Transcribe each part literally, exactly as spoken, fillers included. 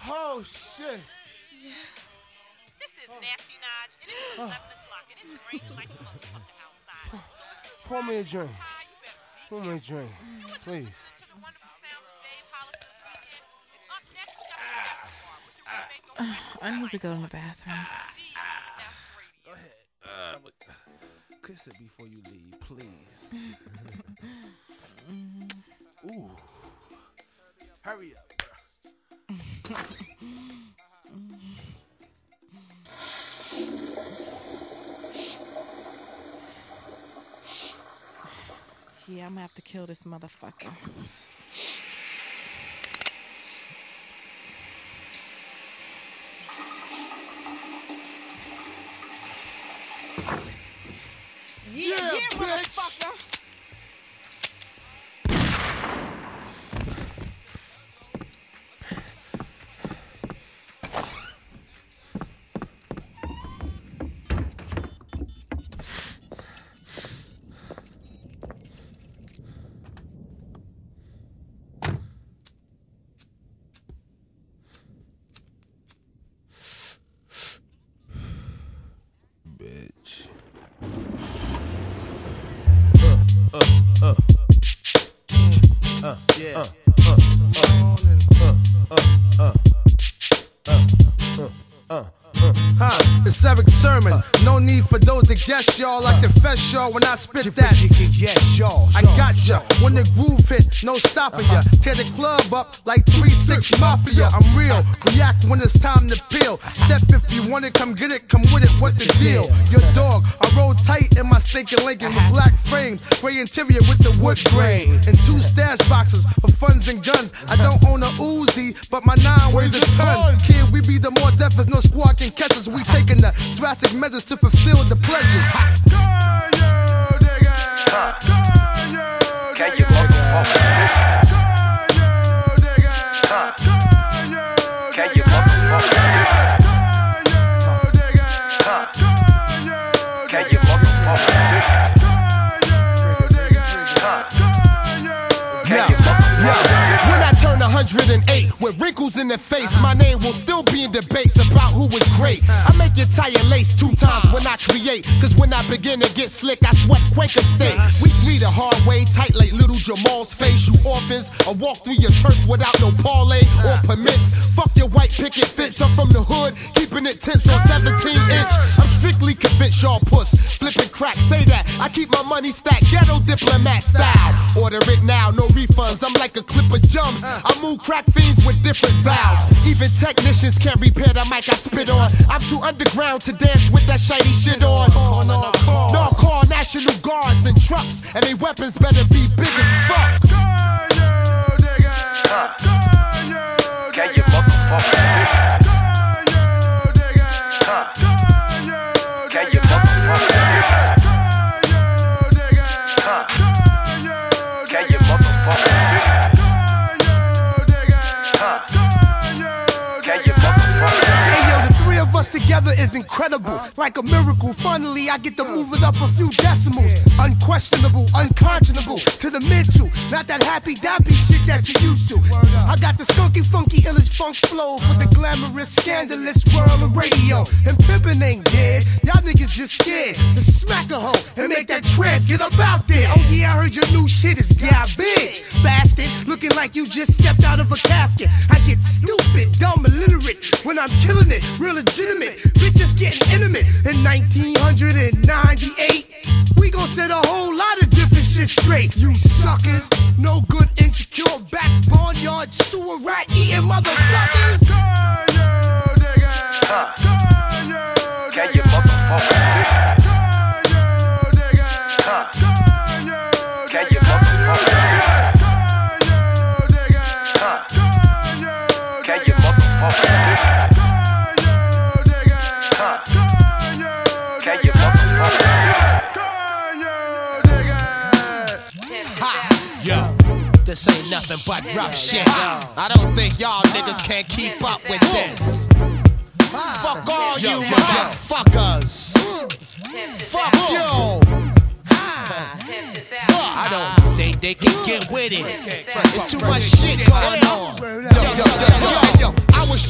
Oh, shit. Yeah. This is Nasty Naj, and it's eleven o'clock, and it's raining like a motherfucker outside. So pour me a drink. Pour me a drink, please. I need to go in the bathroom. Go ahead. Uh, kiss it before you leave, please. Ooh. Hurry up. Yeah, I'm gonna have to kill this motherfucker. Yeah, yeah, yeah motherfucker. It's Eric Sermon. No need for those to guess y'all. I confess y'all when I spit that. Yes, y'all. I got ya. When the groove hit, no stopping ya. Tear the club up like three six Mafia. I'm real. React when it's time to peel. Step if you want it, come get it, come with it. What the deal? Your dog. I roll tight in my stinking Lincoln with black frames, gray interior with the wood grain, and two stash boxes for funds and guns. I don't own a Uzi, but my nine weighs a ton. Kid, we be the more deaf as no squad can catch us. We taking the drastic measures to fulfill the pleasures. Can you walk off? Can you walk off? Can you walk off? When I turn one hundred eight with wrinkles in the face, my name will still be in debates about who was great. I make your tire lace two times when I create, cause when I begin to get slick, I sweat Quaker State. We read the hard way, tight like little Jamal's face. You orphans, I walk through your turf without no parlay or permits. Fuck your white picket fence, I'm from the hood, keeping it tense on seventeen inch. I'm strictly convinced y'all puss, flipping crack, say that. I keep my money stacked, ghetto diplomat style. Order it now, no refunds, I'm like a clip of jumps. I move crack fiends with different valves. Even technicians can't repair the mic I spit on. I'm too underground to dance with that shiny shit on. No call National Guards and trucks, and they weapons better be big as fuck. Can you motherfucker? Can you motherfucker? Can you motherfucker? Us together is incredible, like a miracle. Finally, I get to move it up a few decimals. Unquestionable, unconscionable to the mid two. Not that happy dappy shit that you used to. I got the skunky, funky, illish funk flow for the glamorous, scandalous world of radio. And pimpin' ain't dead. Y'all niggas just scared to smack a hoe and make that tread. Get up out there. Oh yeah, I heard your new shit is garbage, bastard. Looking like you just stepped out of a casket. I get stupid, dumb, illiterate when I'm killing it. Real legitimate. Bitches getting intimate. In nineteen ninety-eight, we gon' set a whole lot of different shit straight. You suckers, no good, insecure, back barnyard, sewer rat eating motherfuckers. Can you motherfucker? Can you motherfucker? Can you motherfucker? Can you Yo, this ain't nothing but rough shit. I don't think y'all niggas can keep up with this. Fuck all you motherfuckers. Fuck you. I don't think they can get with it. It's too much shit going on. Yo, yo, yo, yo, yo. I was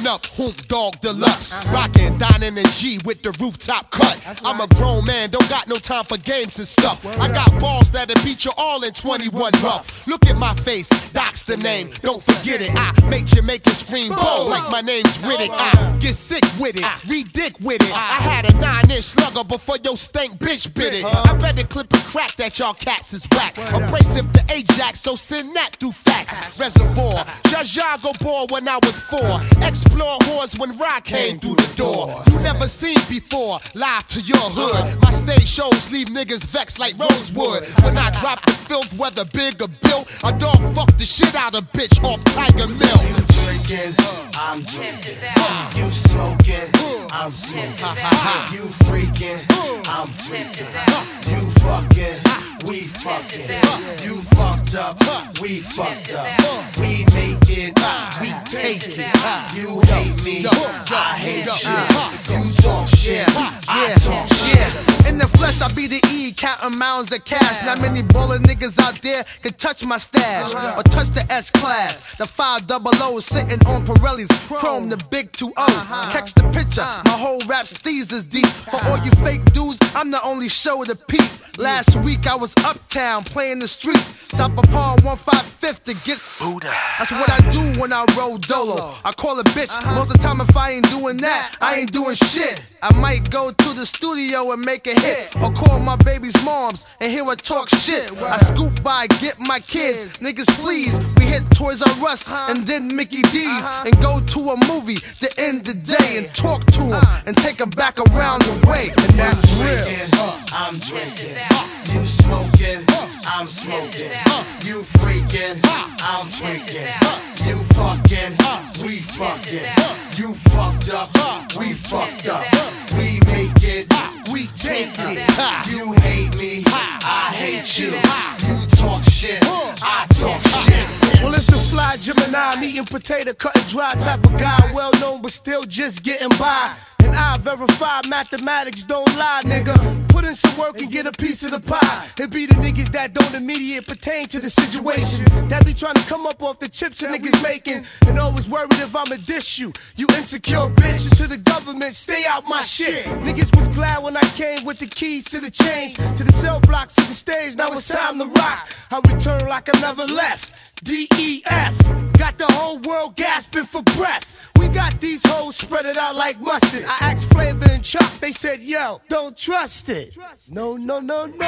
up, Hoop Dog Deluxe. Rockin', dining and G with the rooftop cut. I'm a grown man, don't got no time for games and stuff. I got balls that'll beat you all in twenty-one rough. Look at my face, Doc's the name, don't forget it. I make Jamaican scream bold like my name's Riddick. I get sick with it, re-dick with it. I had a nine-inch slugger before your stank bitch bit it. I bet the clip and crack that y'all cats is whack. Abrasive the Ajax, so send that through facts. Reservoir, Jajago ball when I was four. Explore whores when Rock came through the door. You never seen before, live to your hood. My stage shows leave niggas vexed like Rosewood. When I drop the filth, whether big or built, a dog fuck the shit out of bitch off Tiger Mill. You drinking, I'm drinking. You smoking, I'm smoking. You freaking, I'm freaking. You fucking, we fucking. You fucked up, we fucked up. We make it, we take it. You hate me, I hate you. You talk shit, I talk shit. In the flesh, I be the E, counting mounds of cash. Not many baller niggas out there can touch my stash or touch the S class. The five double O sitting on Pirelli's chrome, the big two O. Catch the picture, my whole rap steez is deep. For all you fake dudes, I'm the only show to peep. Last week I was uptown playing the streets. Stop upon one fifty-fifth to get That's what I do when I roll dolo. I call a bitch. Most of the time if I ain't doing that, I ain't doing shit. I might go to the studio and make a hit, or call my baby's moms and hear her talk shit. I scoop by, get my kids, niggas please. We hit Toys R Us and then Mickey D's, and go to a movie to end the day and talk to them and take them back around the way. And that's real. I'm drinking. You smoking, I'm smoking. You freaking, I'm freaking. You fucking, we fucking. You fucked up, we fucked up. We make it, we take it. You hate me, I hate you. You talk shit, I talk shit. Well, it's the fly Gemini, eating potato, cutting dry type of guy, well known but still just getting by. And I verify mathematics don't lie, nigga. Put in some work and get a piece of the pie. It be the niggas that don't immediately pertain to the situation, that be trying to come up off the chips that niggas making, and always worried if I'ma diss you. You insecure bitches to the government, stay out my shit. Niggas was glad when I came with the keys to the chains, to the cell blocks, to the stage. Now it's time to rock. I return like I never left. D E F, got the whole world gasping for breath. We got these hoes spread it out like mustard. I asked Flavor and Chuck, they said, yo, don't trust it. No, no, no, no.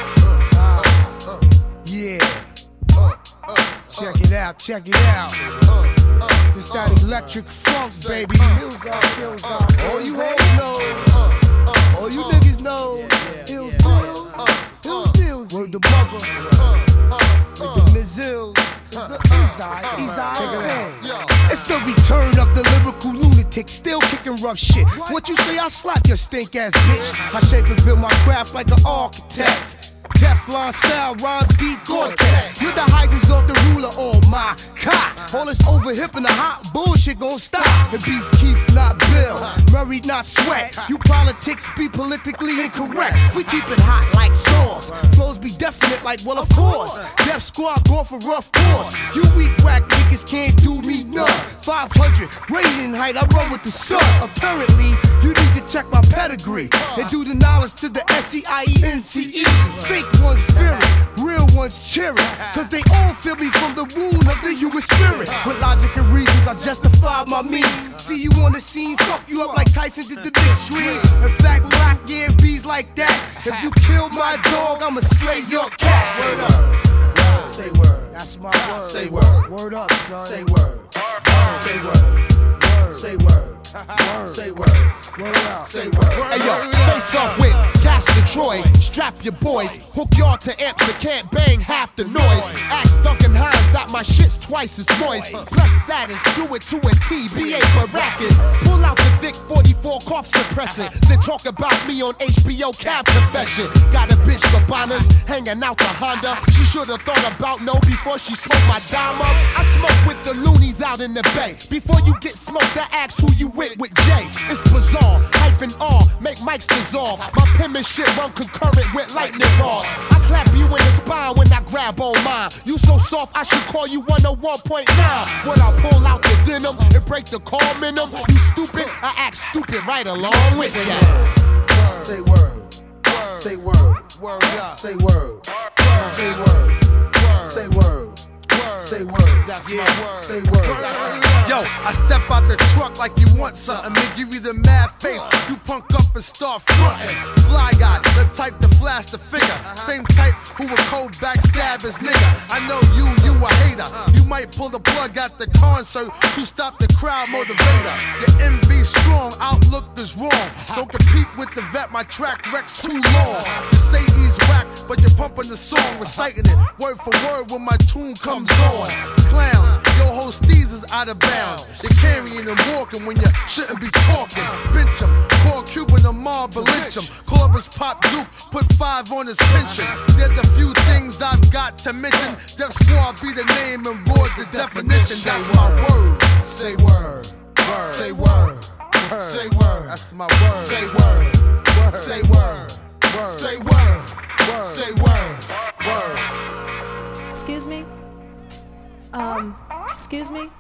Uh, uh, yeah. Uh, uh, check it out, check it out. This that electric funk, baby. All you hoes know, all you niggas know. Hills Deals, Hills Deals. Word the mother, with the Mizil. It's the return of the lyrical lunatic, still kicking rough shit. What you say, I'll slap your stink ass bitch. I shape and build my craft like an architect. Teflon style, rhymes beat Gore-Tex. You're the Heisers off the ruler, oh my God. All this over hip and the hot bullshit gon' stop. It beats Keith, not Bill. Murray, not Sweat. You politics be politically incorrect. We keep it hot like sauce. Flows be definite like, well, of course. Death Squad going for rough course. You weak whack niggas can't do me none. five hundred, rating height, I run with the sun. Apparently, you need to check my pedigree and do the knowledge to the S E I E N C E. Fake ones fearing, real ones cheering, cause they all feel me from the wound of the human spirit. With logic and reasons, I justify my means. See you on the scene, fuck you up like Tyson did the big screen. In fact, rock, yeah, bees like that. If you kill my dog, I'ma slay your cat. Word up, say word. That's my word. Say word. Word up, son. Say word. Say word. Say word. Word. Say word. Word up. Say word. Hey yo, face off with Cash Detroit. Strap your boys, hook y'all to amps that can't bang half the noise. Ask Duncan Hines that my shit's twice as moist. Plus status, do it to a T, B A Baracus. Pull out the Vic forty-four cough suppressant, then talk about me on H B O Cab Confession. Got a bitch Gabbana's hanging out the Honda. She should've thought about no before she smoked my dime up. I smoke with the loonies out in the bay. Before you get smoked, I ask who you with with Jay. It's bizarre, hyphen R, make mics dissolve. My penmanship run concurrent with lightning rods. I clap you in the spine when I grab on mine. You so soft, I should call you one oh one point nine. When I pull out the denim and break the call minimum. You stupid, I act stupid right along with ya. Say word, say word, word up. Say word, say word, say word, say word. That's my word. Say word. Yo, I step out the truck like you want something, and give you the mad face. You punk up and start frontin'. Fly guy, the type to flash the figure. Same type who would cold backstab his nigga. I know you, you a hater. You might pull the plug at the concert to stop the crowd motivator. Your envy strong, outlook is wrong. Don't compete with the vet, my track rec's too long. You say he's whack, but you're pumping the song, reciting it word for word when my tune comes on. Clowns, your whole steez is out of bounds. You're carrying and walking when you shouldn't be talking. Bitch 'em, call Cuban a mob, lynch 'em. Corbus Pop Duke, put five on his pension. There's a few things I've got to mention. Def Squad be the name and board the definition. That's my word. Say word, word. Say word, word. Say word. That's my word. Say word, word. Say word, word. Say word, word. Say word, word. Excuse me? Um, excuse me?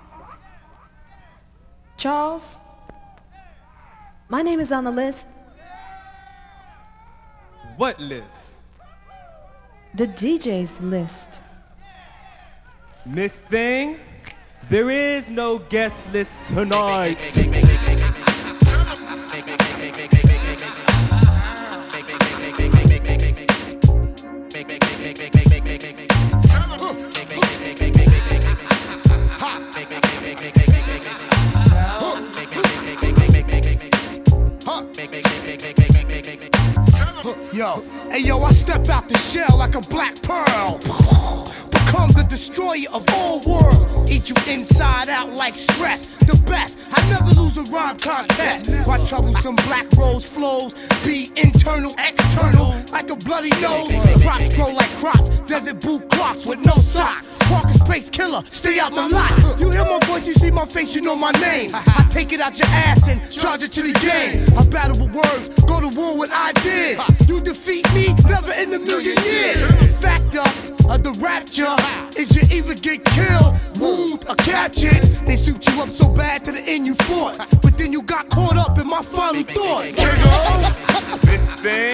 Charles? My name is on the list. What list? The D J's list. Miss Thing, there is no guest list tonight. Yo, hey yo, I step out the shell like a black pearl. Become the destroyer of all worlds. Eat you inside out like stress. The best, I never lose a rhyme contest. My troublesome black rose flows be internal, external, like a bloody nose. Crops grow like crops, desert boot clocks with no socks. Parker Space Killer, stay out the lot. You hear my voice, you see my face, you know my name. I take it out your ass and charge it to the game. I battle with words, go to war with ideas. You defeat me, never in a million years. Factor of the rapture is you either get killed, wound, or captured. They shoot you up so bad to the end you fought, but then you got caught up in my final thought. Miss Thing,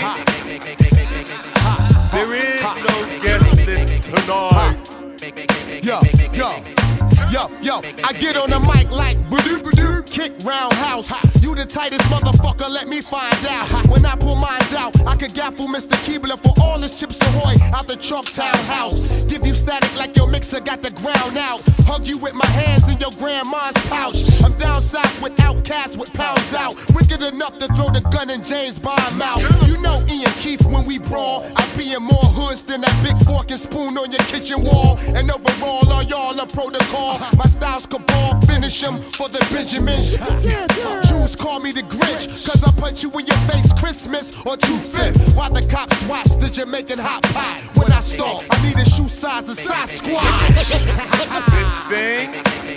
there is no guest list tonight. Yo, yo, yo, yo, I get on the mic like ba-doo-ba-doo, kick roundhouse. You the tightest motherfucker, let me find out. When I pull mines out, I could gaffle Mister Keebler for all his chips ahoy out the Trumptown house. Give you static like your mixer got the ground out. Hug you with my hands in your grandma's pouch. I'm down south with outcasts with pounds out. Wicked enough to throw the gun in James Bond mouth. You know Ian Keith when we brawl. I be in more hoods than that big fork and spoon on your kitchen wall. And overall, all y'all a protocol. My style's cabal, finish him for the Benjamins. Jews call me the Grinch, cause I punch you in your face Christmas or two-fifth. While the cops watch the Jamaican hot pot. When I stalk, I need a shoe size and size squad. Miss Thing,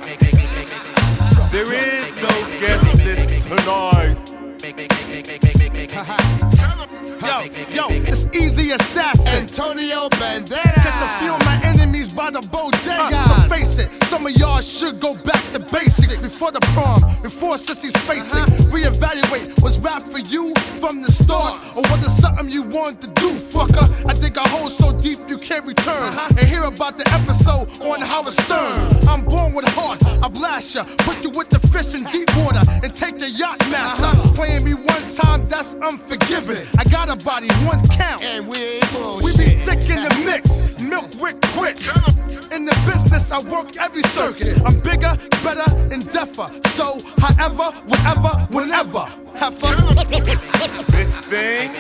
there is no guest list tonight. Yo, yo, it's easy assassin Antonio Banderas. Catch a few of my enemies by the bodega. So face it, some of y'all should go back to basics. Before the prom, before sissy spacing. Reevaluate, was rap for you from the start? Or was it something you wanted to do, fucker? I dig a hole so deep you can't return. And hear about the episode on Howard Stern. I'm born with heart, I blast ya. Put you with the fish in deep water and take your yacht master. Playing me one time, that's unforgiving. I got a body, one count. And we ain't bullshit. We be thick in the mix, milk wick quick. In the business, I work every circuit. I'm bigger, better, and deafer. So, however, whenever, whenever. Have fun. Miss Thing,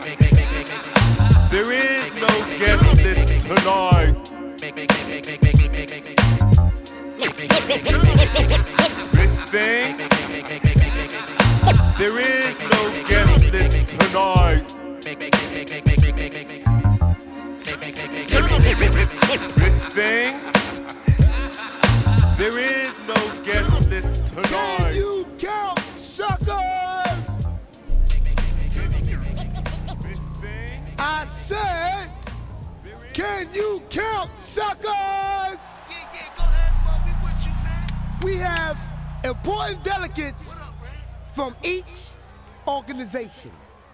there is no guest list tonight. Miss Thing, there is no guest list tonight. Miss Thing, there is no guest list tonight. Can you count, suckers? I said, can you count, suckers? Yeah, yeah, go ahead, bro. We with you, man. We have important delegates from each organization.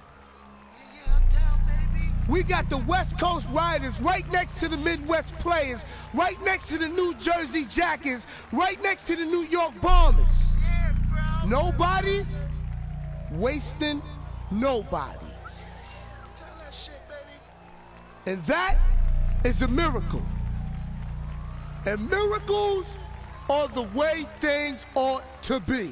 We got the West Coast Riders right next to the Midwest Players, right next to the New Jersey Jackets, right next to the New York Bombers. Nobody's wasting nobody. And that is a miracle. And miracles are the way things ought to be.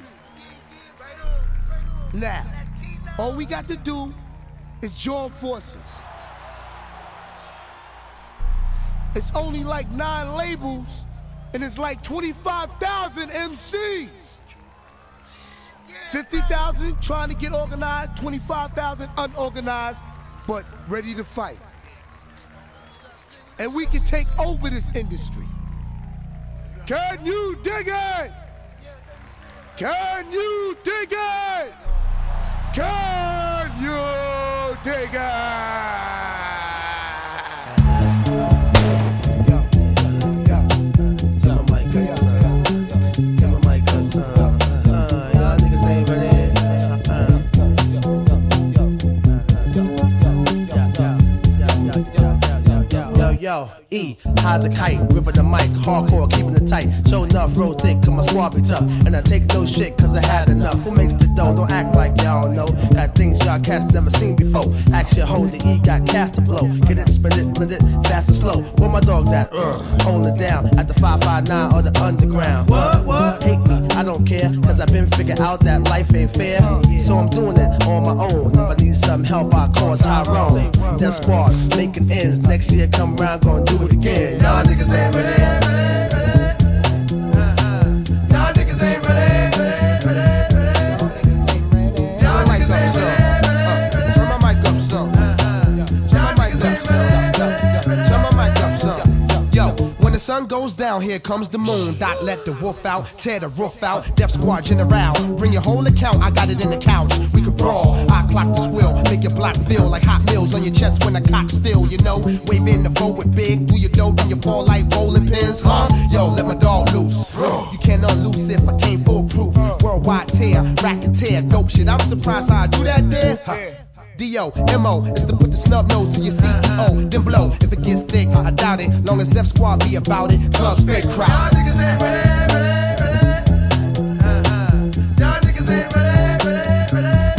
Now, all we got to do is join forces. It's only like nine labels, and it's like twenty-five thousand M Cs. fifty thousand trying to get organized, twenty-five thousand unorganized, but ready to fight. And we can take over this industry. Can you dig it? Can you dig it? Can you dig it? Yo, E, how's a kite, ripping the mic, hardcore, keeping it tight, show enough, real thick, cause my squad be tough, and I take no shit cause I had enough. Who makes the dough? Don't act like y'all know, got things y'all cats never seen before. Act your hoe, the E got cast to blow, get it, spin it, blend it, fast and slow. Where my dogs at? Uh, hold it down, at the five five nine or the underground. What, what? Hate me, I don't care, cause I've been figured out that life ain't fair, so I'm doing it on my own. If I need some help, I call Tyrone. Death Squad, making ends, next year come around, gonna do it again. Y'all niggas ain't ready, ready, ready. Y'all niggas ain't ready, ready, ready, ready. Y'all niggas ain't ready. Turn my mic up some. Turn my mic up some. Turn my mic up some. Yo, when the sun goes down, here comes the moon. Dot let the wolf out, tear the roof out. Death Squad General, bring your whole account. I got it in the couch. We could brawl. I clock the swill, make your block feel like hot meals on your chest when I cock still. You know, wave in the boat with big. Do your dough, then you fall like bowling pins, huh? Yo, let my dog loose. You can't unloose if I came foolproof. Worldwide tear, racketeer, dope shit. I'm surprised how I do that there. Huh. D O, M O, is to put the snub nose to your C E O, then blow. If it gets thick, I doubt it. Long as Death Squad be about it, clubs stay crowd. Y'all niggas ain't ready, ready, ready. Y'all niggas ain't ready, ready,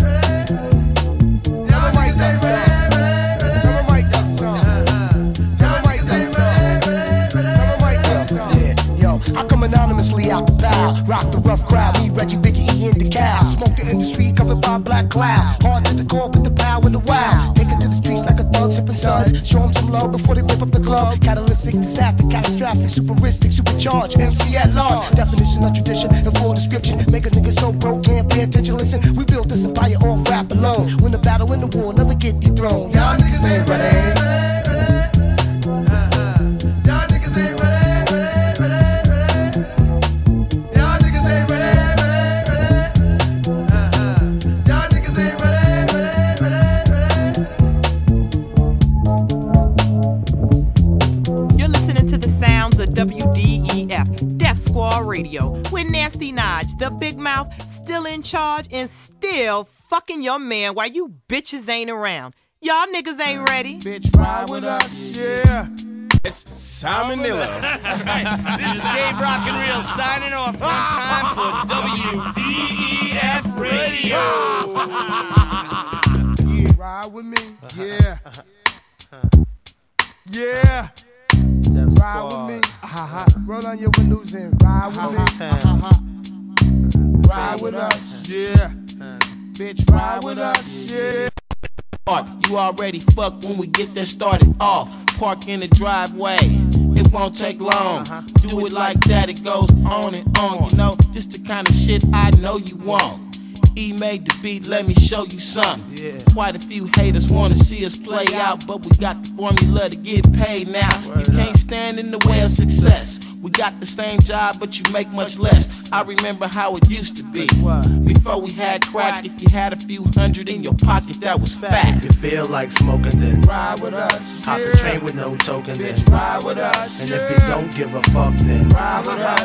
ready. Y'all niggas ain't ready, ready. Turn my mic up some. Turn my mic up some. Turn my mic up some. Yeah, yo, I come anonymously out the bow, rock the rough crowd. Me, Reggie, Biggie, E, and the cow. Smoke the industry covered by a black cloud. Hard to the core with the power and the wow. Take it to the streets like a thug sipping suds. Show them some love before they rip up the club. Catalytic, disaster, catastrophic, superistic, supercharged, M C at large. Definition of tradition and full description. Make a nigga so broke, can't pay attention. Listen, we built this empire off rap alone. Win the battle, win the war, never get dethroned. Y'all niggas ain't ready. W D E F, Death Squad Radio, with Nasty Naj, the big mouth, still in charge and still fucking your man while you bitches ain't around. Y'all niggas ain't ready. Bitch, ride with us. Yeah. It's Simon Miller. This is Dave Rock and Real signing off one time for W D E F Radio. Yeah, ride with me. Yeah. Yeah. Ride with me. Uh-huh. Roll on your windows and ride with me. Uh-huh. Ride with us. Yeah. Bitch, ride with us. Yeah. You already fucked when we get this started off. Park in the driveway, it won't take long. Do it like that, it goes on and on. You know, just the kind of shit I know you want. E made the beat, let me show you something. Yeah. Quite a few haters wanna see us play out, but we got the formula to get paid now. Word you can't up. Stand in the way of success. We got the same job, but you make much less. I remember how it used to be. Before we had crack, if you had a few hundred in your pocket, that was fat. If you feel like smoking, then ride with us. Hop the train with no token, then bitch, ride with us. And if you don't give a fuck, then ride with us.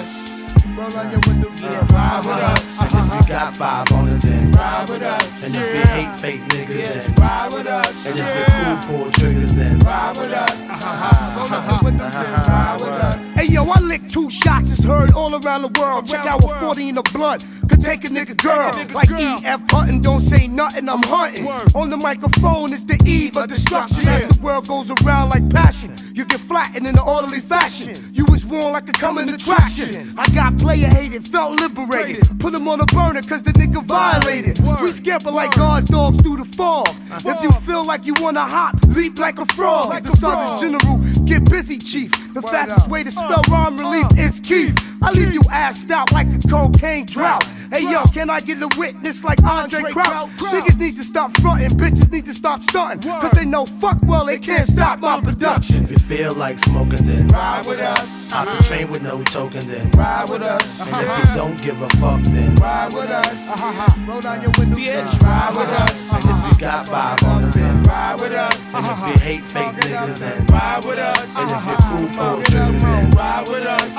Roll on your windows, yeah, ride with us. And if you got five on it, then ride with us. And if you hate fake niggas, yeah, then ride with us. And if you cool pull triggers, then ride with us. Roll on your windows, then ride with us. Hey yo, I lick two shots, it's heard all around the world. Check out what forty in a blunt could take a nigga girl. Like E F Hunting, don't say nothing, I'm hunting. On the microphone, it's the eve of destruction. As the world goes around like passion, you get flattened in an orderly fashion. You was worn like a coming attraction. I got player hated, felt liberated. Put him on a burner cause the nigga violated. We scamper like guard dogs through the fog. If you feel like you wanna hop, leap like a frog. The Sergeant General, get busy, chief. The fastest way to spell rhyme relief is Keith. I leave you assed out like a cocaine drought. Hey yo, can I get a witness like Andre Crouch? Niggas need to stop frontin', bitches need to stop stuntin'. Cause they know fuck well they can't stop my production. If you feel like smoking, then ride with us. Hop the train with no token, then ride with us. And if you don't give a fuck, then ride with us. Roll down your windows, bitch, ride with us. And if you got five on it, then ride with us. And if you hate fake niggas, then ride with us. And if you cool pull triggers, then ride with us.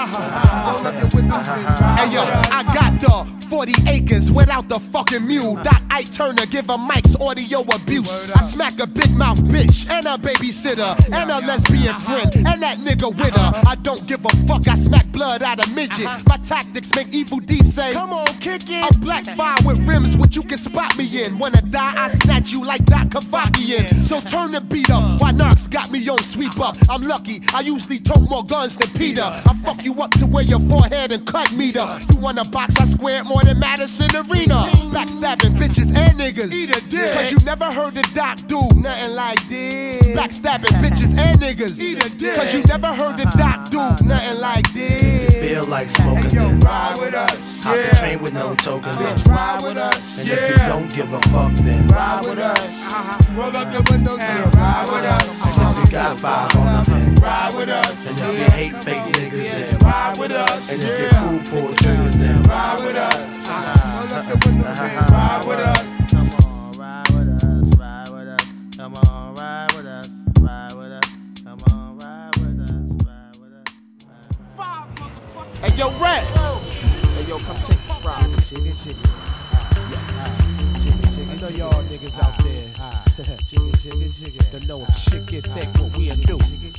Hey yo, I got the forty acres without the fucking mule. Doc Ike Turner give a mic's audio abuse. I smack a big mouth bitch and a babysitter and a lesbian friend and that nigga with her. I don't give a fuck, I smack blood out of midget. My tactics make Evil D say, come on, kick it. A black fire with rims, what you can spot me in. Wanna die, I snatch you like Doc Cavachian. So turn the beat up, why Narcs got me on sweep up. I'm lucky, I usually tote more guns than Peter. I fuck you up to where your forehead and cut meter. You wanna box, I square it more than Madison Arena. Backstabbing bitches and niggas. Eat a dick. Cause you never heard the Doc do nothing like this. Backstabbing bitches and niggas. Eat a dick. Cause you never heard the Doc do nothing like this. If you feel like smoking, hey, yo, then ride with us. Hop Yeah. the train with no token, then ride with us. And Yeah. if you don't give a fuck, then ride with us. Roll up your windows, and ride with us. And if you got five on it, then ride with us. And if you hate fake niggas, then ride with us. And if you cool pull triggers, then ride with us. roll up your windows, Ride with us. Come on, ride with us, ride with us. Come on, ride with us, ride with us. Come on, ride with us, ride with us. Five motherfuckers. Hey yo, Rat. Hey yo, come take this ride. Chicken, chicken. I know y'all niggas out there. Chicken, chicken, chicken. Don't know if shit get thick, what we do.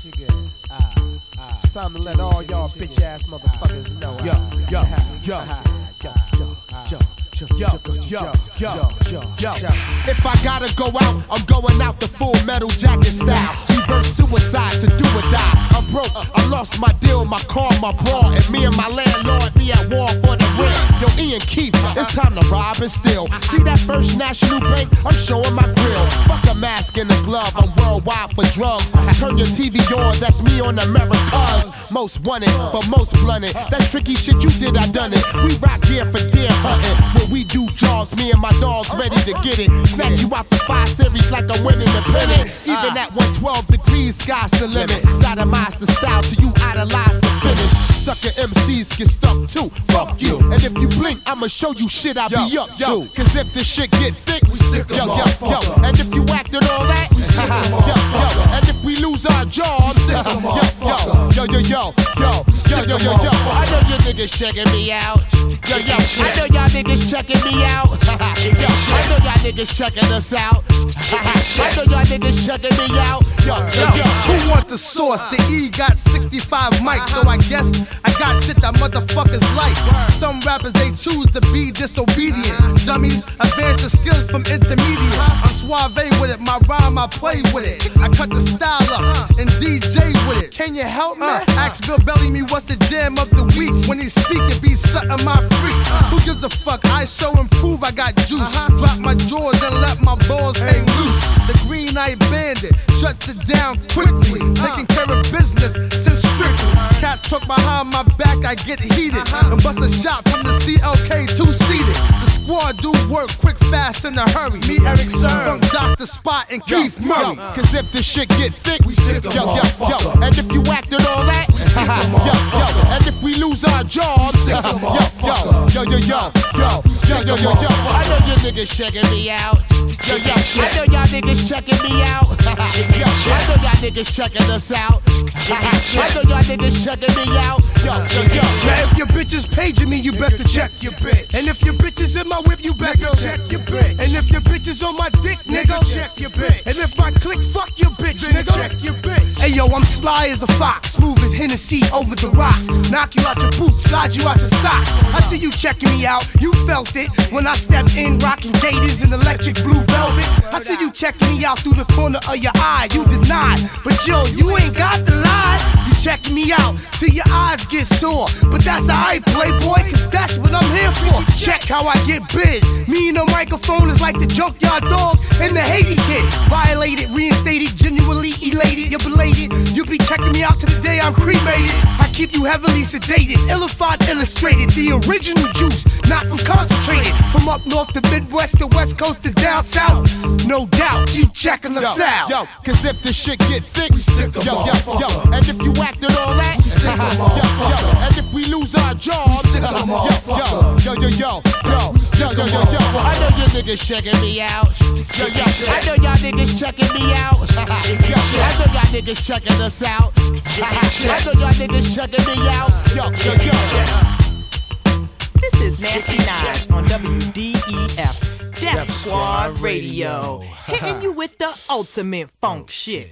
It's time to let all y'all bitch ass motherfuckers know. Yo, yo, yo, yo, yo, yo, yo, yo, yo, yo. If I gotta go out, I'm going out the Full Metal Jacket style. Reverse suicide to do or die. I'm broke, I lost my deal, my car, my bra, and me and my landlord be at war for the rent. Yo, Ian Keith, it's time to rob and steal. See that First National Bank? I'm showing my grill. Fuck a mask and a glove, I'm worldwide for drugs. Turn your T V on, that's me on America's Most Wanted, but most blunted. That tricky shit you did, I done it. We rock gear for deer hunting. When we do jobs, me and my dogs ready to get it. Snatch you out the five series like I'm winning the pennant. Even at one twelve degrees, sky's the limit. Sodomize the style till you idolize the finish. Sucker M Cs get stuck too. Fuck you. And if you blink, I'ma show you shit I be up to. Cause if this shit get thick, we sick yo, yo, yo. And if you acting all that, yo, yo. And if we lose our jobs, yo, yo, yo, yo, yo, yo, yo, yo, yo, yo. I know you niggas checking me out. Yo, yo, I know y'all niggas checking me out. Yo, I know y'all niggas checking us out. I know y'all niggas checking me out. Yo, yo, yo. Who want the sauce? The E got sixty-five mics, so I guess I got shit that motherfuckers like. Some rappers, they choose to be disobedient. Dummies advance your skills from intermediate. I'm suave with it, my rhyme, I play with it. I cut the style up and D J with it. Can you help me? Ask Bill Bellamy what's the jam of the week. When he speak, it be something my freak. Who gives a fuck? I show and prove I got juice. Drop my drawers and let my balls hang loose. The Green Eye Bandit shuts it down quickly. Taking care of business since strictly. Cats talk behind my back, I get heated. And bust a shot from the C L K two-seated. The squad do work quick, fast, in a hurry. Me, Eric Serve, from Doctor Spot and Keith Murray. Cause if this shit get thick, we sick yo, yo, yo. And if you acting all that, yo, yo. And if we lose our jobs, yo, yo, yo, yo, yo, yo, yo, yo, yo, yo. I know you niggas checking me out. Yo, yo, I know y'all niggas checking me out. Yo, I know y'all niggas checking us out. I know y'all niggas checking me out. Yo, yo, yo. Now if your bitch is paging me, you best to check your bitch. And if your bitch is in my whip, you best to check your bitch. And if your bitch is on my dick, nigga, check your bitch. And if my click fuck your bitch, nigga, check your bitch. Hey yo, I'm sly as a fox, smooth as Hennessy over the rocks. Knock you out your boots, slide you out your socks. I see you checking me out, you felt it when I stepped in, rocking gators and electric blue velvet. I see you checking me out through the corner of your eye, you denied, but yo, you ain't got the lie. You checking me out till your eyes get sore, but that's alright, playboy, cause that's what I'm here for. Check how I get biz. Me and the microphone is like the junkyard dog and the Haiti kid. Violated, reinstated, genuinely elated. You're belated. You be checking me out to the day I'm cremated. I keep you heavily sedated, illified, illustrated. The original juice, not from concentrated. From up north to Midwest to West Coast to down south. No doubt, keep checking us yo, out. Yo, cause if the shit get thick, yo, yo, yo, yo, and if you acted all that, yo, yo, and if we lose our jobs, yo, yo, yo, yo, yo, yo, yo, yo, yo, yo, I know you niggas checking me out. Yo, yo, I know y'all niggas checking me out. Yo, I know y'all niggas checking us out. I know y'all niggas checking me out. Yo, yo, yo. This is Nasty Nige on W D E F, Def Squad Radio, hitting you with the ultimate funk shit.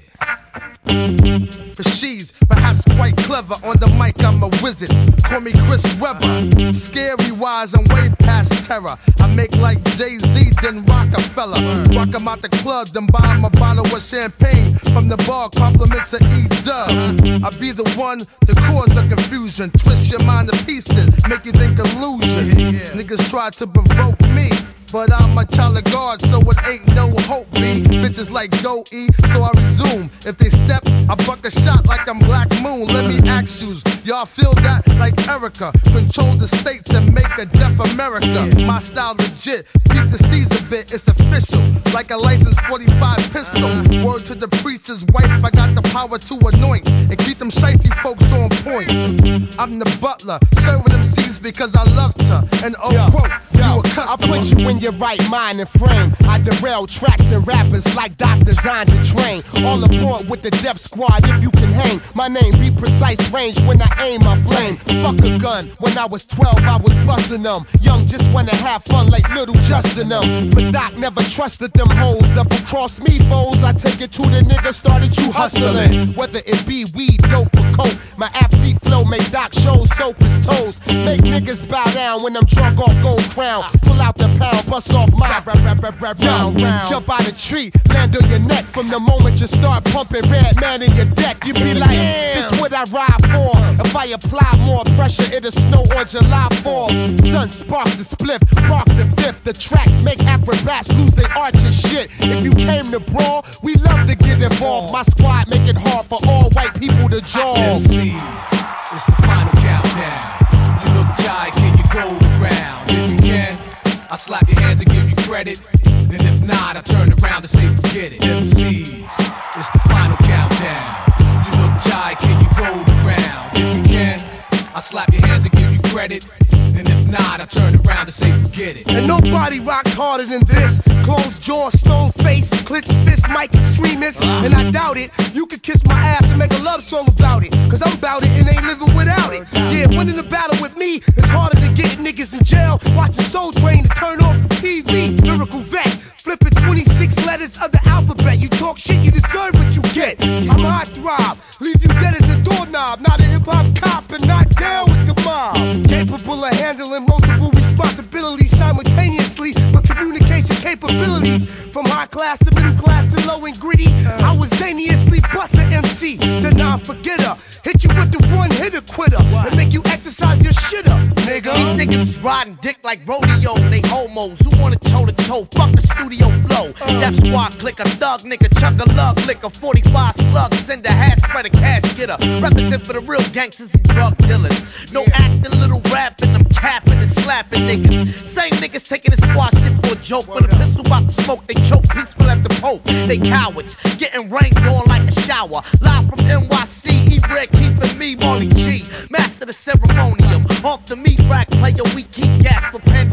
For she's perhaps quite clever. On the mic, I'm a wizard. Call me Chris Webber. Scary wise, I'm way past terror. I make like Jay-Z, then Rockefeller. Rock 'em out the club, then buy 'em a bottle of champagne from the bar. Compliments of E-Dub. I be the one to cause the confusion. Twist your mind to pieces, make you think illusion. Niggas try to provoke me, but I'm a child of God, so it ain't no hope, B. Bitches like go E, so I resume. If they step, I buck a shot like I'm Black Moon. Let me ask you, y'all feel that like Erica? Control the states and make a deaf America. My style legit, keep the steez a bit, it's official. Like a licensed forty-five pistol. Word to the preacher's wife, I got the power to anoint and keep them shiesty folks on point. I'm the butler, serving them seeds because I loved her. And oh, yo, quote, yo, you a customer. I put you in your right mind and frame. I derail tracks and rappers like Doc designed to train. All aboard with the Def Squad if you can hang. My name be precise range when I aim my flame. Fuck a gun. When I was twelve, I was busting them. Young just wanna have fun like little Justin them. But Doc never trusted them hoes. Double cross me foes. I take it to the nigga started you hustling. Whether it be weed, dope, or coke. My athlete flow make Doc shows soak his toes. Make niggas bow down when I'm drunk off gold crown. Pull out the pound, bust off my rap, rap, rap, rap, round, round. Jump out a tree, land on your neck. From the moment you start pumping red man in your deck, you be like, this what I ride for. If I apply more pressure, it'll snow on July fourth. Sun spark the spliff, park the fifth. The tracks make acrobats lose their arch and shit. If you came to brawl, we love to get involved. My squad make it hard for all white people to jaw. M Cs, it's the final countdown. You look tired, can you go around? If you can, I slap your hands and give you credit. And if not, I turn around and say forget it. M Cs, it's the final countdown. You look tired, can you go around? If you can, I slap your hands and give you credit. And if not, I turn around and say forget it. And nobody rocks harder than this. Closed jaw, stone face, clenched fist, mic extremist. And I doubt it, you could kiss my ass and make a love song about it. Cause I'm about it and ain't living without it. Yeah, winning the battle with me is harder than getting niggas in jail. Watching Soul Train to turn off the T V. Lyrical vet, flipping twenty-six letters of the alphabet. You talk shit, you deserve what you get. I'm hot throb, leave you dead as a doorknob. Not a hip hop cop and not down with the mob. Capable of handling multiple responsibilities simultaneously, but communication capabilities from high class to middle class to low and gritty. I was zaniously bust a M C, the non-forgetter. Hit you with the one-hitter quitter and make you exercise your shit up, nigga. These niggas is riding dick like rodeo. They homos who wanna toe to toe. Fuck the studio flow. Def Squad click a thug nigga, chuck a lug, lick a forty-five slug, send a hat, spread a cash getter. Represent for the real gangsters and drug dealers. No acting, little rapping, I'm capping and slapping niggas. Same niggas taking the squad shit for a joke. With a pistol about to smoke, they choke peaceful at the Pope. They cowards, getting rained on like a shower. Live from N Y C, E-Red keeping me Molly G. Master the ceremonium, off the meat rack player, we keep gas for pandemonium.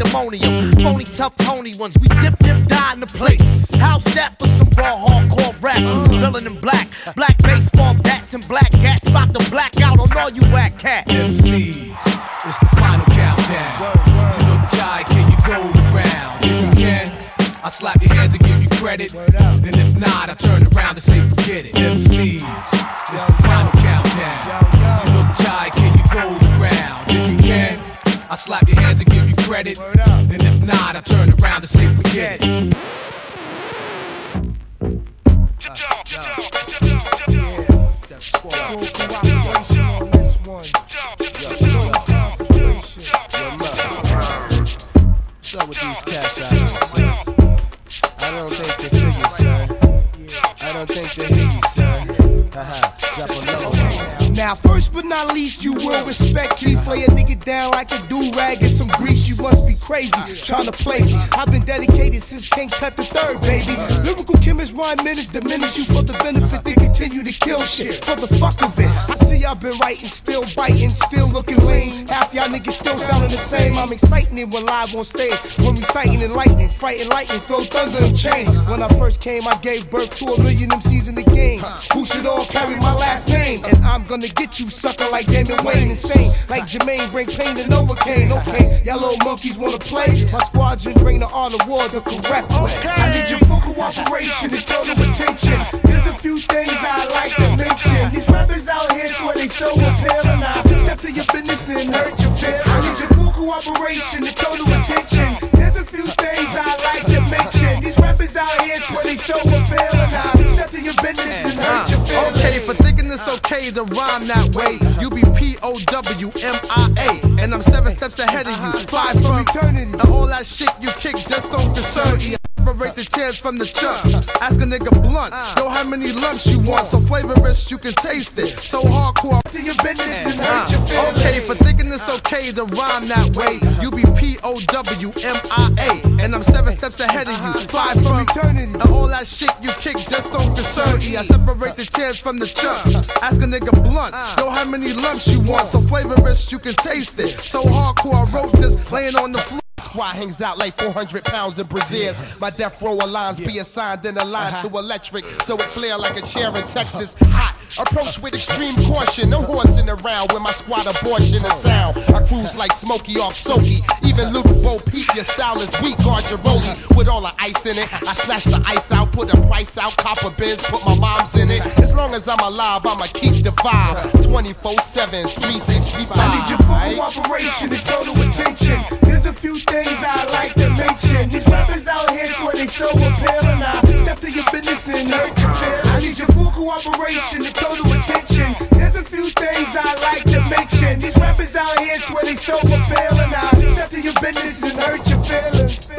pandemonium. Phony tough Tony ones, we dip dip die in the place. House that for some raw hardcore rap. Villain in black, black baseball bats and black cats. About to black out on all you whack cats. M Cs, it's the final countdown. You look tired, can you go the round? If you can, I slap your hands and give you credit. And if not, I turn around and say forget it. M Cs, it's the final countdown. You look tired, can you go the round? If you can, I slap your hands and give you credit. And if not, I turn around and say forget it. What's up with these cats out here, son? I don't think they figure, son. I don't think they hear you, son. Haha, drop a low. Now, first but not least, you will respect Keith. Lay a nigga down like a do-rag and some grease. You must be crazy, trying to play me. I've been dedicated since King Tut the third, baby. Lyrical chemists, rhyme minutes, diminish you for the benefit. They continue to kill shit for the fuck of it. I see y'all been writing, still biting, still looking lame. Half y'all niggas still sounding the same. I'm exciting it when live on stage. When reciting and lightning, fighting lightning, throw thunder and chains. When I first came, I gave birth to a million M Cs in the game. Who should all carry my last name? And I'm gonna get you, sucker, like Damon Wayne. Insane, like Jermaine, bring pain to Novocaine. Okay, y'all little monkeys wanna play? My squadron bring the art of war the correct way. I need your full cooperation and total attention. There's a few things I like to mention. These rappers out here swear they so appealing. I step to your business and hurt your feelings. I need your full cooperation and total attention. There's a few things I like to mention. These rappers out here swear they so appealing. I step to your business and hurt your feelings. Okay, for thinking it's okay to rhyme that way, you be P O W M I A, and I'm seven steps ahead of you, five from eternity. And all that shit you kick just don't concern me. Separate the chance from the chunks. Ask a nigga blunt, yo, how many lumps you want? So flavorous, you can taste it. So hardcore, to your business and hurt your feelings. Okay, for thinking it's okay to rhyme that way, you be P O W M I A, and I'm seven steps ahead of you, five from eternity. And all that shit you kick just don't concern me. I separate the chance from the chunks. Ask a nigga blunt, yo, how many lumps you want? So flavorous, you can taste it. So hardcore, I wrote this laying on the floor. Squad hangs out like four hundred pounds in braziers. My death row aligns be assigned in a line to electric, so it flare like a chair in Texas. Hot, approach with extreme caution. No horsing around when my squad abortion is sound. I cruise like Smokey off Soaky. Even little Bo Peep, your style is weak. Guard your rollie with all the ice in it. I slash the ice out, put a price out. Copper bins, put my mom's in it. As long as I'm alive, I'ma keep the vibe. twenty-four seven, three sixty-five. I need your full cooperation and total attention. There's a few things I like to mention. These rappers out here swear they so appealing. I step to your business and hurt your feelings. I need your full cooperation and total attention. There's a few things I like to mention. These rappers out here swear they so appealing. I step to your business and hurt your feelings.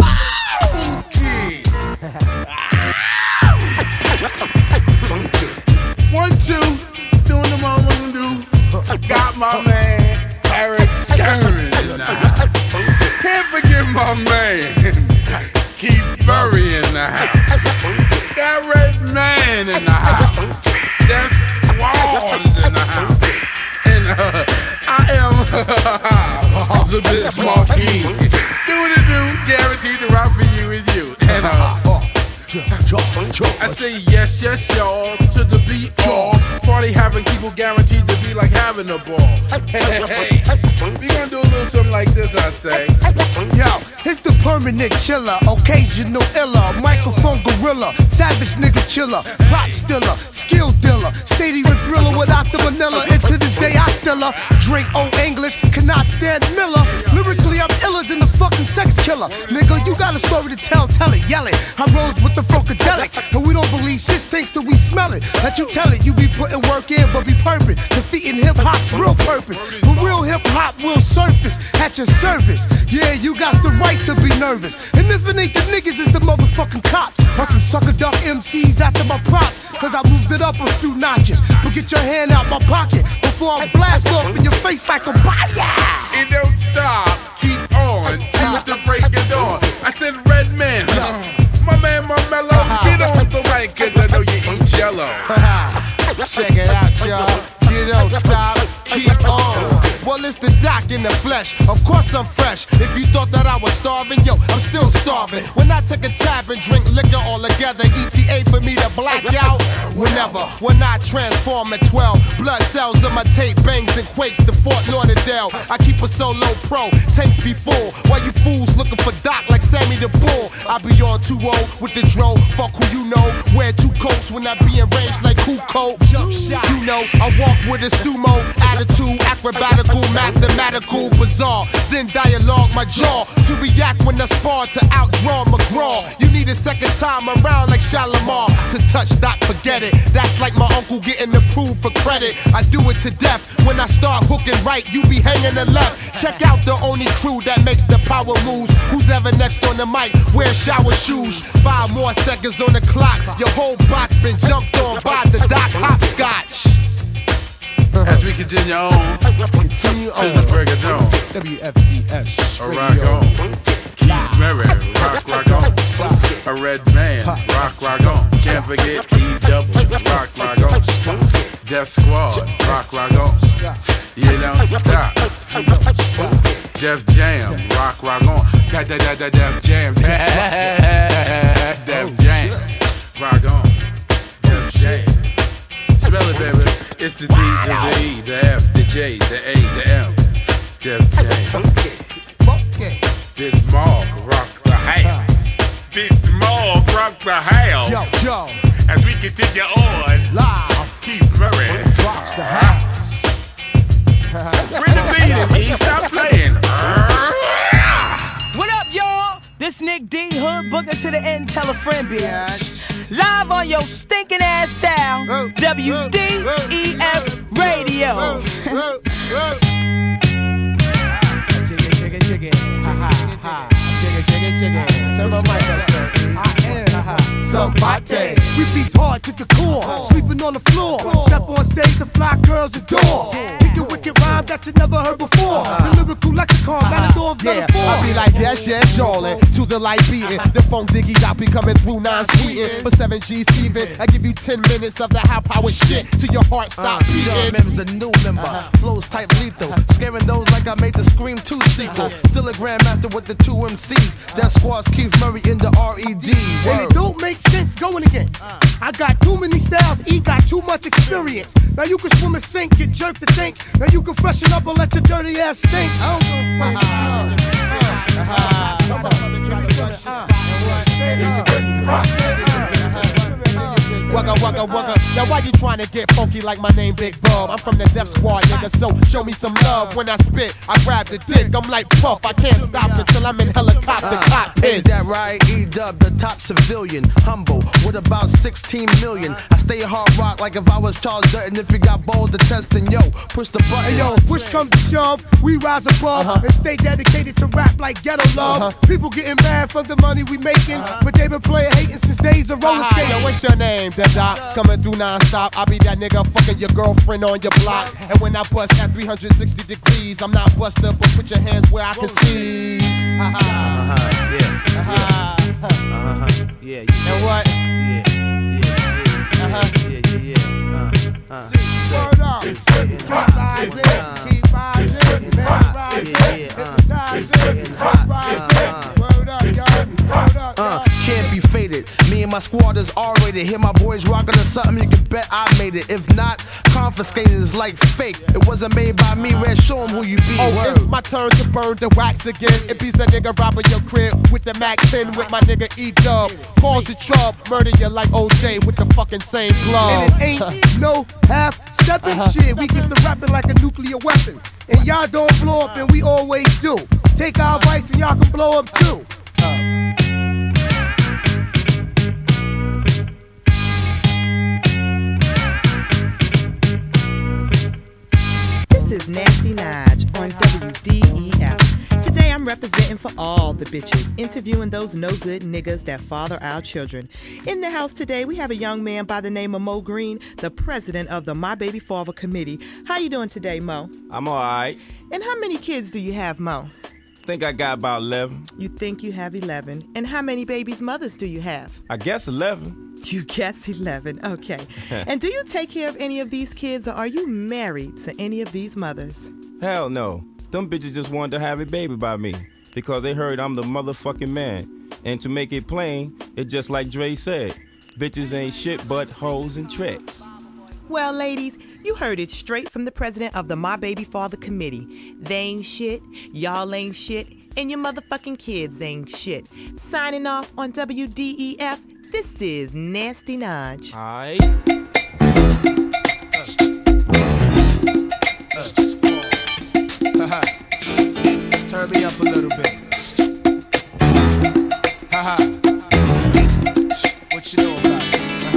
One, two, doing the mama do. Got my man Eric Sherman in the house. Can't forget my man Keith Murray in the house. Got Red Man in the house. That Squad is in the house. And uh, I am the Biz Marquis. Doing it do, guaranteed to rock for you and you. And uh, I say yes, yes, y'all, to the beat all. Party having people guaranteed to be like having a ball. Hey, hey, hey, we gonna do a little something like this, I say. Yo, it's the permanent chiller, occasional iller, microphone gorilla, savage nigga chiller, prop stiller, skill dealer, stadium thriller without the vanilla. And to this day I still a drink old English, cannot stand Miller. Lyrically I'm iller than the fucking sex killer. Nigga, you got a story to tell, tell it, yell it. I rose with the funkadelic, and we don't believe shit stinks till we smell it. Let you tell it, you be putting work in, but be perfect. Defeating hip hop's real purpose. But real hip hop will surface at your service. Yeah, you got the right to be nervous. And if it ain't the niggas, it's the motherfucking cops. Or some sucker duck M Cs after my props. Cause I moved it up a few notches. But get your hand out my pocket before I blast off in your face like a body. It don't stop, keep on, choose to break it on. I said Red Man, my man, my mellow, get on the mic cause I know you eat jello. Check it out, y'all. You don't stop, keep on. Well, it's the doc in the the flesh. Of course I'm fresh. If you thought that I was starving, yo, I'm still starving. When I take a tab and drink liquor all together, E T A for me to black out. Whenever, when I transform at twelve, blood cells in my tape bangs and quakes to Fort Lauderdale. I keep a solo pro, tanks be full. While you fools looking for Doc like Sammy the Bull. I be on two oh with the drone, fuck who you know. Wear two coats when I be in range like cool coat. Jump shot, you know, I walk with a sumo attitude, acrobatical, mathematical, bizarre. Then dialogue my jaw to react when I spar to outdraw McGraw. You need a second time around like Shalimar to touch Doc, forget it. That's like my uncle getting approved for credit. I do it to death. When I start hooking right, you be hanging the left. Check out the only crew that makes the power moves. Who's ever next on the mic? Wear shower shoes. Five more seconds on the clock. Your whole box been jumped on by the Doc Hopscotch. As we continue on, continue on. To the break of dawn. W F D S. A rock on. Keith Murray, rock, rock on. A red man, rock, rock on. Can't forget E double, rock, rock on. Death Squad, rock, rock on. You don't stop. Def Jam, rock, rock on. Da da da da Def Jam, Def Jam, rock on. Def Jam. Smell it, baby. It's the D to the E, the F, the J, the A, the M. Def Jam. This Mark rock the house. This Mark rock the house. Yo, yo. As we continue on, live, Keith Murray rocks the house. Bring the beat in, E. Stop playing. What up, y'all? This Nick D, Hood Booker to the end, tell a friend, bitch. Live on your stinking ass dial, W D E F Radio. Chicken, chicken, chicken. Ha ha ha. Chicken, chicken, chicken. Turn my mic up, sir. I am somebody. We beats hard to the core, sleeping on the floor. Step on stage, the fly girls adore. Kicking wicked rhyme that you never heard before. The lyrical lexicon, matador of yeah, metaphor. I be like, yes, yes, shawlin'. To the light beating. The phone diggy dot be coming through non-sweetin'. For seven G's even, I give you ten minutes of the high power shit till your heart stop uh, beating. Mims a new member, uh-huh. Flows type lethal. Scaring those like I made the Scream two sequel. Still a grandmaster with the two M Cs. Death Squad's Keith Murray in the R E D. And it don't make sense going against. Uh. I got too many styles, E got too much experience. Now you can swim and sink, get jerked to think. Now you can freshen up and let your dirty ass stink. I don't give a Wugga, wugga, wugga. Now why you trying to get funky like my name Big Bub? I'm from the Def Squad, nigga, so show me some love. When I spit, I grab the dick. I'm like Puff, I can't stop until I'm in helicopter uh, cockpit. Is that right? E-Dub, the top civilian. Humble, with about sixteen million. I stay hard rock like if I was Charles Durton. If you got balls to test, then yo, push the button. Hey, yo, push comes to shove, we rise above uh-huh. and stay dedicated to rap like ghetto love. Uh-huh. People getting mad for the money we making, uh-huh. but they been playing hating since days of roller skating. Uh-huh. Yo, what's your name? The Doc, coming through non-stop. I be that nigga fucking your girlfriend on your block. And when I bust at three hundred sixty degrees, I'm not busted, but put your hands where I can see. Uh-huh. Uh-huh. Yeah. Uh-huh. Uh-huh. Yeah. You know what? Yeah. Yeah. Uh-huh. Yeah. Yeah. Yeah. Uh-huh. Word up. Keep rising. Keep rising. Hypnotizing. Hypnotizing. Word up, y'all. Word up, Uh, can't be faded. Me and my squad is R-rated. Hear my boys rockin' to something, you can bet I made it. If not, confiscated is like fake. It wasn't made by me. Red, show 'em who you be. Oh, Word. it's my turn to burn the wax again. It beats that nigga robbing your crib with the Mac ten with my nigga E-Dub. Cause you trouble, murder you like O J with the fucking same glove. And it ain't no half stepping uh-huh. shit. We get to rapping like a nuclear weapon. And y'all don't blow up, and we always do. Take our advice and y'all can blow up too. Uh. This is Nasty Naj on W D E F. Today I'm representing for all the bitches, interviewing those no-good niggas that father our children. In the house today, we have a young man by the name of Mo Green, the president of the My Baby Father Committee. How you doing today, Mo? I'm all right. And how many kids do you have, Mo? I think I got about eleven. You think you have eleven. And how many babies' mothers do you have? I guess eleven. You guess eleven, okay. And do you take care of any of these kids, or are you married to any of these mothers? Hell no. Them bitches just wanted to have a baby by me because they heard I'm the motherfucking man. And to make it plain, it's just like Dre said, bitches ain't shit but hoes and tricks. Well, ladies, you heard it straight from the president of the My Baby Father Committee. They ain't shit, y'all ain't shit, and your motherfucking kids ain't shit. Signing off on W D E F, this is Nasty Naj. Aight. Turn me up a little bit. Haha. What you know about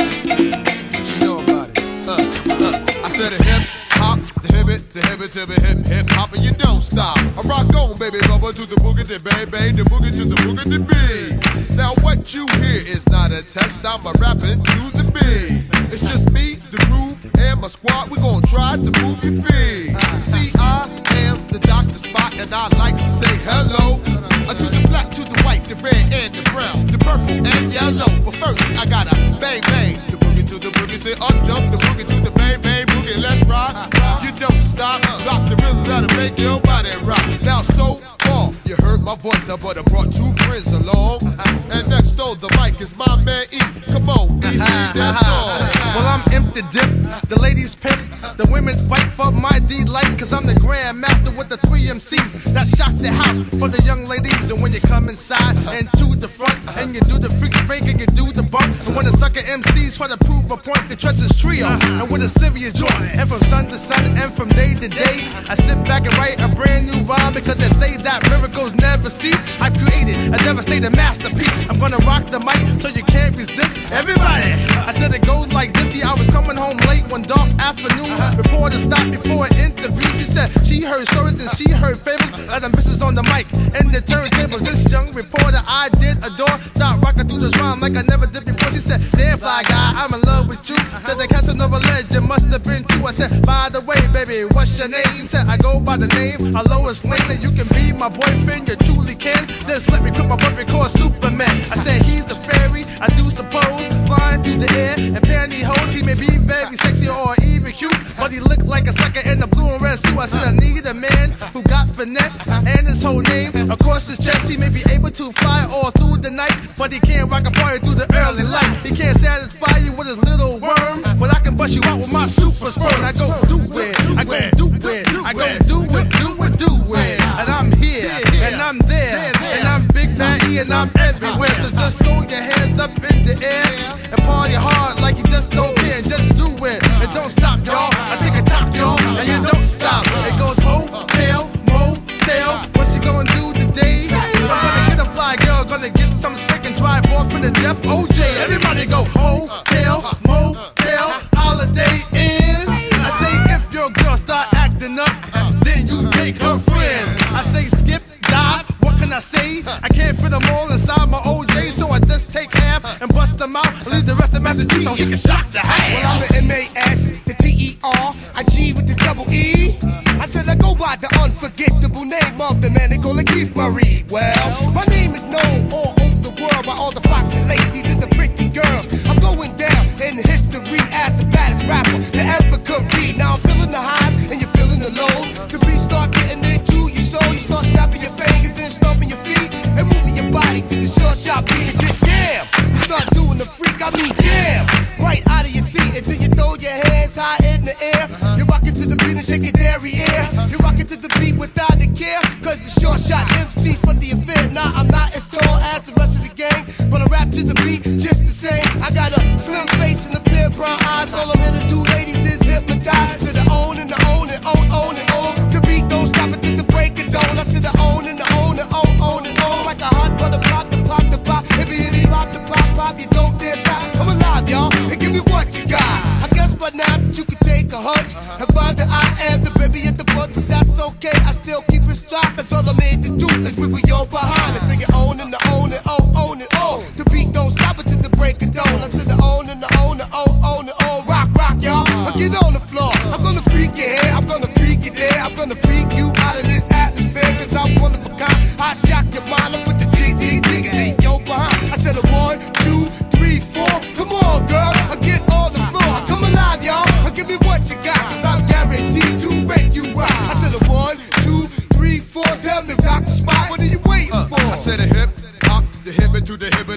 it? What you know about it? Uh, uh. I said a hip hop, the hip it, the hip it, to the hip hip hop, and you don't stop. I rock on, baby, bubba to the boogie, the bang bang, the boogie to the boogie, the beat. Now what you hear is not a test. I'm a rapping to the beat. It's just me, the groove, and my squad. We gon' try to move your feet. See, I am the Doctor Spot, and I like to say hello. I do the black to the white, the red and the brown, the purple and yellow. But first, I gotta bang bang. The boogie to the boogie, say up jump. The boogie to the bang bang boogie. Let's ride. You don't stop. Rock the rhythm that'll make your body rock. Now so far, you heard my voice, but I brought two friends along. And next door, the mic is my man E. Come on, E C, that song. Well, I'm empty dip, the ladies pimp, the women's fight for my D-Light, cause I'm the grand master with the three M Cs that shock the house for the young ladies. And when you come inside and to the front, and you do the freak spank and you do the bump, and when the sucker M Cs try to prove a point, they trust his trio, and with a serious joy, and from sun to sun, and from day to day, I sit back and write a brand new rhyme, because they say that miracles never cease. I created a devastating masterpiece. I'm gonna rock the mic so you can't resist. Everybody, I said it goes like this. See, I was coming home late one dark afternoon. Reporter stopped me for an interview. She said she heard stories and she heard favors. Other misses on the mic and the turntables. This young reporter I did adore. Start rocking through this rhyme like I never did before. She said, damn fly guy, I'm in love with you. Said the Casanova legend must have been true. I said, by the way, baby, what's your name? She said, I go by the name of Lois Lane. And you can be my boyfriend, you truly can. Just let me quit my boyfriend called Superman. I said, he's a fairy, I do suppose. Flying through the air and pantyhose. He may be very sexy or even cute, but he looked like a sucker in a blue and red suit. I said I need a man who got finesse and his whole name across his chest. He may be able to fly all through the night, but he can't rock a party through the early light. He can't satisfy you with his little worm, but I can bust you out with my super sperm. I go do it, I go do it, I go do it, do it, do it. And I'm here, and I'm there, and I'm Big Bad E, and I'm everywhere. So just throw your hands up in the air and party hard like you just don't care, and just do it. And don't stop, y'all. I take a top, y'all, and you don't stop. It goes hotel, motel. What's you gonna do today? I'm gonna get a fly girl, gonna get some steak and drive off in the Def O J. Everybody go hotel, motel, holiday inn. I say if your girl start acting up, then you take her friends. I say skip, dive. What can I say? I can't fit them all inside my O J, so I just take half and bust them out. Leave the rest of Massachusetts so he can shock the house. Well, I'm the M A S, the T E R, I G with the double E. I said I go by the unforgettable name of the man they call it Keith Murray. Well, my name is known all over the world by all the foxy ladies and the pretty girls. I'm going down in history as the baddest rapper that ever could be. Now I'm feeling the highs and you're feeling the lows. The beat start getting into your soul. You start snapping your fingers and stomping your feet and moving your body to the short shot beat. And damn, you start doing the freak. I mean damn, right out of your seat until you throw your hands high in the air. You're rocking to the beat and shake your derriere. You're rocking to the beat without a care, cause the short shot M C for the affair. Now I'm not as tall as the rest of the gang, but I rap to the beat just the same. I got a slim face and a pair of brown eyes. All I'm here to do, ladies, is hypnotize to the own and the own and own, own and own. The beat don't stop until the break of dawn. I said the own and the own and own, own and own. Like a hot butter pop, the pop, the pop. Hippie, hippie, pop, the pop, pop. You don't dare stop. Come alive, y'all, and give me what you got. I guess by now that you can take a hunch and find that I am the baby at the butt, but that's okay. I still keep it strong, cause all I'm here to do is wiggle your behind and sing it on and the on and on, on and on. The beat don't stop until the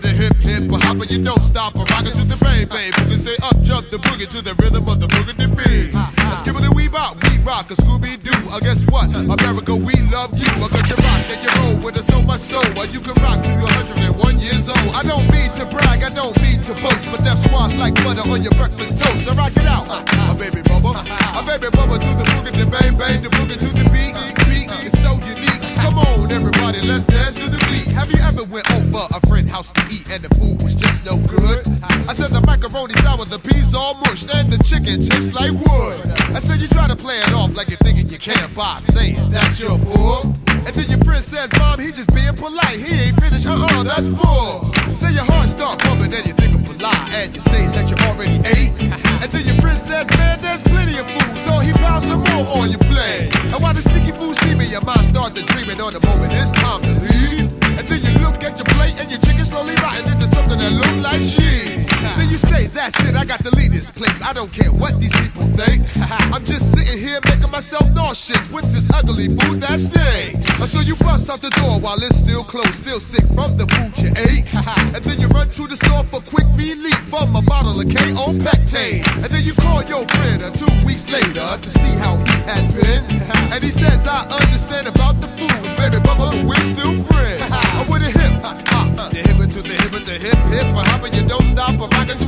the hip hip, but hopper you don't stop, or rockin' to the bang bang. Boogie say up jump the boogie to the rhythm of the boogie to beat. Let's give it a wee rock, we rock a Scooby Doo. I guess what? America, we love you. I got you rock and you roll with us so much so, or you can rock till you're one hundred and one years old. I don't mean to brag, I don't mean to boast, but Def Squad's like butter on your breakfast toast. Now rock it out, a baby bubba, a baby bubba to the boogie to bang bang, the boogie to the beat. Beat is so unique. Come on, everybody, let's dance to the beat. Have you ever went over a friend's house to eat and the food was just no good? I said the macaroni sour, the peas all mushed, and the chicken tastes like wood. I said you try to play it off like you're thinking you can't buy, saying that's your fool. And then your friend says, Mom, he just being polite. He ain't finished, uh-uh, that's bull. Say your heart start pumping and you think I'm polite, and you say that you already ate. And then your friend says, man, there's plenty of food, so he pounds some more on your plate. And while the sticky food's steaming, your mind start to dreaming on the moment it's time to leave. And then you look at your plate and your chicken slowly rotting into something that look like cheese. Then you say, that's it, I got to leave this place. I don't care what these people think. I'm just sitting here making myself nauseous with this ugly food that stinks. So you bust out the door while it's still closed, still sick from the food you ate. And then you run to the store for quick relief from a bottle of K O Pectane. And then you call your friend uh, two weeks later to see how he has been. And he says, I understand about the food, baby, bubba, but we're still friends. I'm with a hip, hop, the hip to the hip, the hip, hip, but hopping you don't stop, but rockin'